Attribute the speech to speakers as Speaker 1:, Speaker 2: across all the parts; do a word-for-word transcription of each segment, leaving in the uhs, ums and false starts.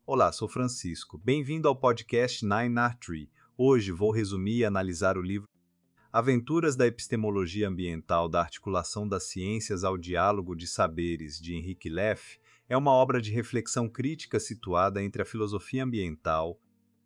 Speaker 1: Olá, sou Francisco. Bem-vindo ao podcast Nine R Tree. Hoje vou resumir e analisar o livro Aventuras da Epistemologia Ambiental da Articulação das Ciências ao Diálogo de Saberes, de Henrique Leff. É uma obra de reflexão crítica situada entre a filosofia ambiental,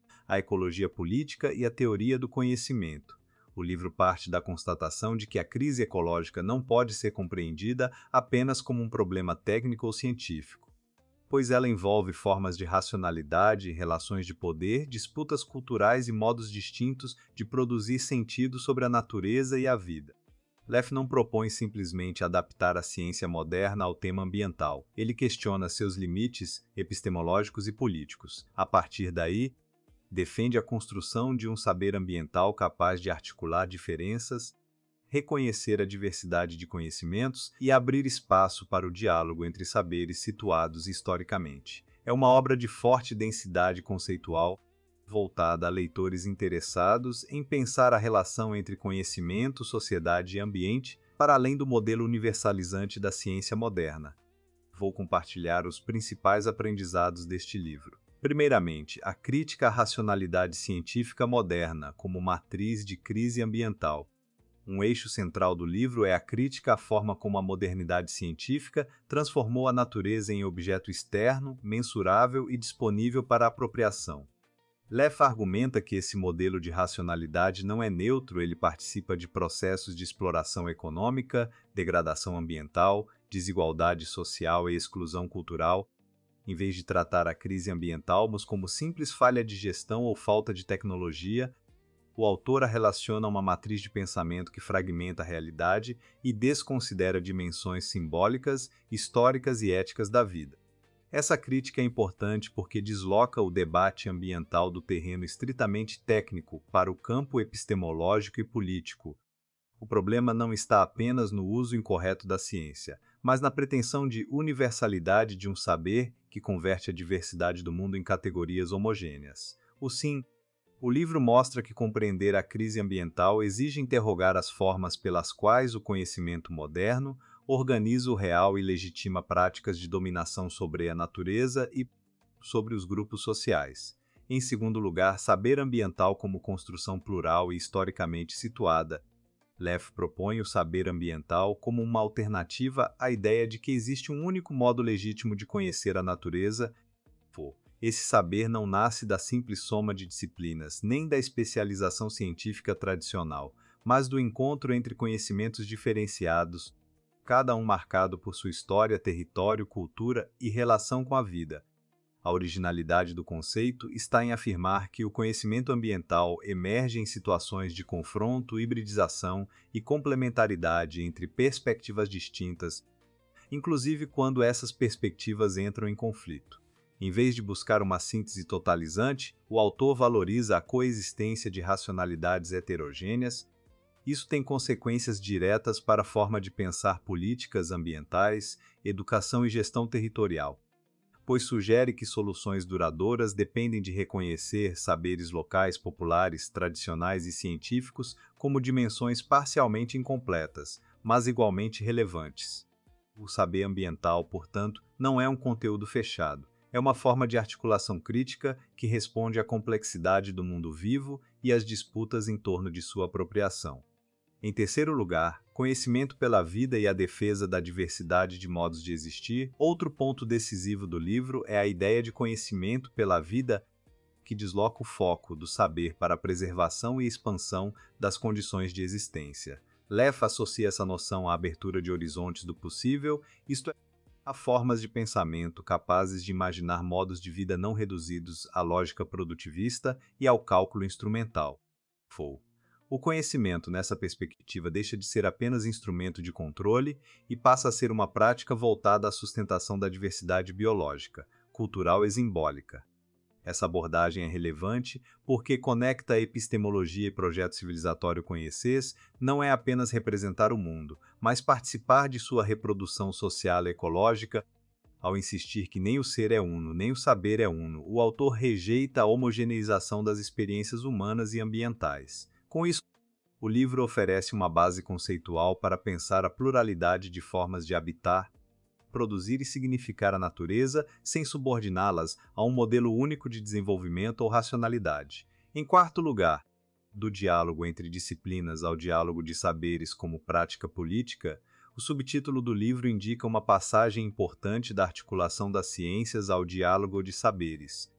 Speaker 1: a ecologia política e a teoria do conhecimento. O livro parte da constatação de que a crise ecológica não pode ser compreendida apenas como um problema técnico ou científico, pois ela envolve formas de racionalidade, relações de poder, disputas culturais e modos distintos de produzir sentido sobre a natureza e a vida. Leff não propõe simplesmente adaptar a ciência moderna ao tema ambiental. Ele questiona seus limites epistemológicos e políticos. A partir daí, defende a construção de um saber ambiental capaz de articular diferenças, reconhecer a diversidade de conhecimentos e abrir espaço para o diálogo entre saberes situados historicamente. É uma obra de forte densidade conceitual, voltada a leitores interessados em pensar a relação entre conhecimento, sociedade e ambiente, para além do modelo universalizante da ciência moderna. Vou compartilhar os principais aprendizados deste livro. Primeiramente, a crítica à racionalidade científica moderna como matriz de crise ambiental. Um eixo central do livro é a crítica à forma como a modernidade científica transformou a natureza em objeto externo, mensurável e disponível para apropriação. Leff argumenta que esse modelo de racionalidade não é neutro, ele participa de processos de exploração econômica, degradação ambiental, desigualdade social e exclusão cultural. Em vez de tratar a crise ambiental como simples falha de gestão ou falta de tecnologia, o autor a relaciona a uma matriz de pensamento que fragmenta a realidade e desconsidera dimensões simbólicas, históricas e éticas da vida. Essa crítica é importante porque desloca o debate ambiental do terreno estritamente técnico para o campo epistemológico e político. O problema não está apenas no uso incorreto da ciência, mas na pretensão de universalidade de um saber que converte a diversidade do mundo em categorias homogêneas. O sim, o livro mostra que compreender a crise ambiental exige interrogar as formas pelas quais o conhecimento moderno organiza o real e legitima práticas de dominação sobre a natureza e sobre os grupos sociais. Em segundo lugar, saber ambiental como construção plural e historicamente situada. Leff propõe o saber ambiental como uma alternativa à ideia de que existe um único modo legítimo de conhecer a natureza. Esse saber não nasce da simples soma de disciplinas, nem da especialização científica tradicional, mas do encontro entre conhecimentos diferenciados, cada um marcado por sua história, território, cultura e relação com a vida. A originalidade do conceito está em afirmar que o conhecimento ambiental emerge em situações de confronto, hibridização e complementaridade entre perspectivas distintas, inclusive quando essas perspectivas entram em conflito. Em vez de buscar uma síntese totalizante, o autor valoriza a coexistência de racionalidades heterogêneas. Isso tem consequências diretas para a forma de pensar políticas ambientais, educação e gestão territorial, pois sugere que soluções duradouras dependem de reconhecer saberes locais, populares, tradicionais e científicos como dimensões parcialmente incompletas, mas igualmente relevantes. O saber ambiental, portanto, não é um conteúdo fechado. É uma forma de articulação crítica que responde à complexidade do mundo vivo e às disputas em torno de sua apropriação. Em terceiro lugar, conhecimento pela vida e a defesa da diversidade de modos de existir. Outro ponto decisivo do livro é a ideia de conhecimento pela vida que desloca o foco do saber para a preservação e expansão das condições de existência. Leff associa essa noção à abertura de horizontes do possível, isto é, a formas de pensamento capazes de imaginar modos de vida não reduzidos à lógica produtivista e ao cálculo instrumental. O conhecimento, nessa perspectiva, deixa de ser apenas instrumento de controle e passa a ser uma prática voltada à sustentação da diversidade biológica, cultural e simbólica. Essa abordagem é relevante porque conecta a epistemologia e projeto civilizatório conheceres não é apenas representar o mundo, mas participar de sua reprodução social e ecológica. Ao insistir que nem o ser é uno, nem o saber é uno, o autor rejeita a homogeneização das experiências humanas e ambientais. Com isso, o livro oferece uma base conceitual para pensar a pluralidade de formas de habitar, produzir e significar a natureza sem subordiná-las a um modelo único de desenvolvimento ou racionalidade. Em quarto lugar, do diálogo entre disciplinas ao diálogo de saberes como prática política, o subtítulo do livro indica uma passagem importante da articulação das ciências ao diálogo de saberes.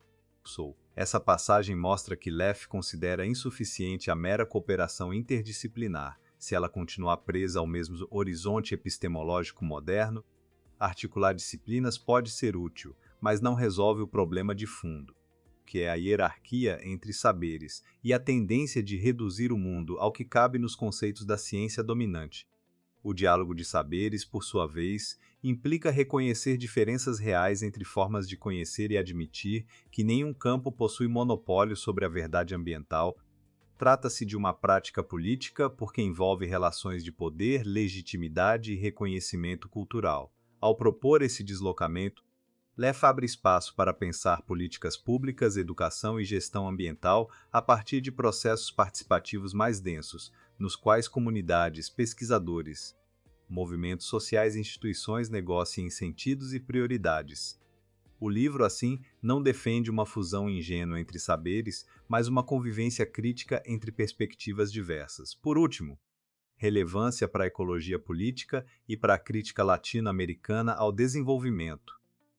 Speaker 1: Essa passagem mostra que Leff considera insuficiente a mera cooperação interdisciplinar, se ela continuar presa ao mesmo horizonte epistemológico moderno. Articular disciplinas pode ser útil, mas não resolve o problema de fundo, que é a hierarquia entre saberes e a tendência de reduzir o mundo ao que cabe nos conceitos da ciência dominante. O diálogo de saberes, por sua vez, implica reconhecer diferenças reais entre formas de conhecer e admitir que nenhum campo possui monopólio sobre a verdade ambiental. Trata-se de uma prática política porque envolve relações de poder, legitimidade e reconhecimento cultural. Ao propor esse deslocamento, Leff abre espaço para pensar políticas públicas, educação e gestão ambiental a partir de processos participativos mais densos, nos quais comunidades, pesquisadores, movimentos sociais e instituições negociem sentidos e prioridades. O livro, assim, não defende uma fusão ingênua entre saberes, mas uma convivência crítica entre perspectivas diversas. Por último, relevância para a ecologia política e para a crítica latino-americana ao desenvolvimento.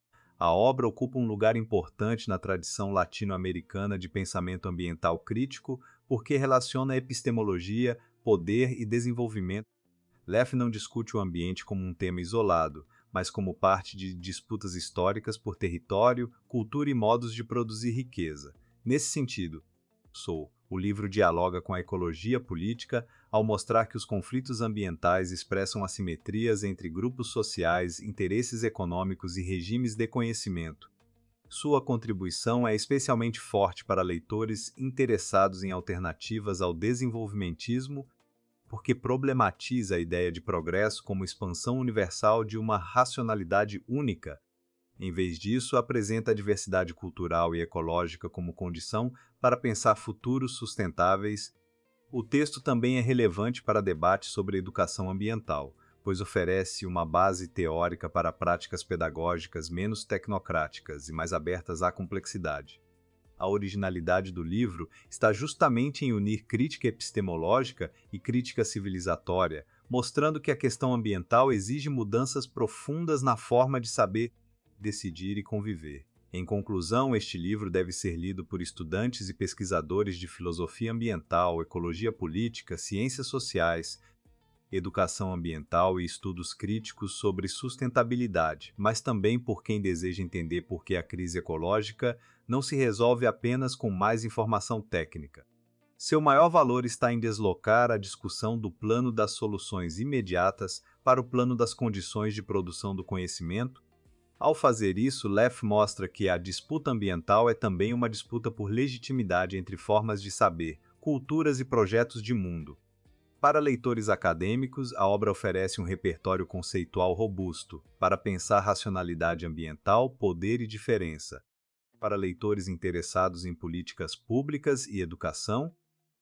Speaker 1: A obra ocupa um lugar importante na tradição latino-americana de pensamento ambiental crítico porque relaciona epistemologia, poder e desenvolvimento. Leff não discute o ambiente como um tema isolado, mas como parte de disputas históricas por território, cultura e modos de produzir riqueza. Nesse sentido, Sou, o livro dialoga com a ecologia política ao mostrar que os conflitos ambientais expressam assimetrias entre grupos sociais, interesses econômicos e regimes de conhecimento. Sua contribuição é especialmente forte para leitores interessados em alternativas ao desenvolvimentismo, porque problematiza a ideia de progresso como expansão universal de uma racionalidade única. Em vez disso, apresenta a diversidade cultural e ecológica como condição para pensar futuros sustentáveis. O texto também é relevante para debate sobre educação ambiental, pois oferece uma base teórica para práticas pedagógicas menos tecnocráticas e mais abertas à complexidade. A originalidade do livro está justamente em unir crítica epistemológica e crítica civilizatória, mostrando que a questão ambiental exige mudanças profundas na forma de saber, decidir e conviver. Em conclusão, este livro deve ser lido por estudantes e pesquisadores de filosofia ambiental, ecologia política, ciências sociais, educação ambiental e estudos críticos sobre sustentabilidade, mas também por quem deseja entender por que a crise ecológica não se resolve apenas com mais informação técnica. Seu maior valor está em deslocar a discussão do plano das soluções imediatas para o plano das condições de produção do conhecimento. Ao fazer isso, Leff mostra que a disputa ambiental é também uma disputa por legitimidade entre formas de saber, culturas e projetos de mundo. Para leitores acadêmicos, a obra oferece um repertório conceitual robusto para pensar racionalidade ambiental, poder e diferença. Para leitores interessados em políticas públicas e educação,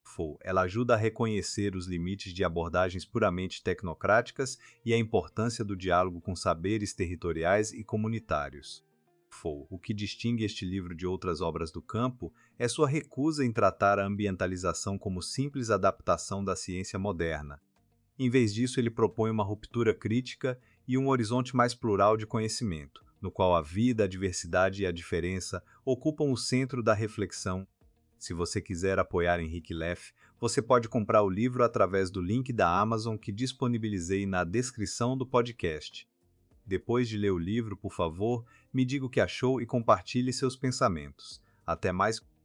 Speaker 1: ela ajuda a reconhecer os limites de abordagens puramente tecnocráticas e a importância do diálogo com saberes territoriais e comunitários. O que distingue este livro de outras obras do campo é sua recusa em tratar a ambientalização como simples adaptação da ciência moderna. Em vez disso, ele propõe uma ruptura crítica e um horizonte mais plural de conhecimento, no qual a vida, a diversidade e a diferença ocupam o centro da reflexão. Se você quiser apoiar Henrique Leff, você pode comprar o livro através do link da Amazon que disponibilizei na descrição do podcast. Depois de ler o livro, por favor, me diga o que achou e compartilhe seus pensamentos. Até mais!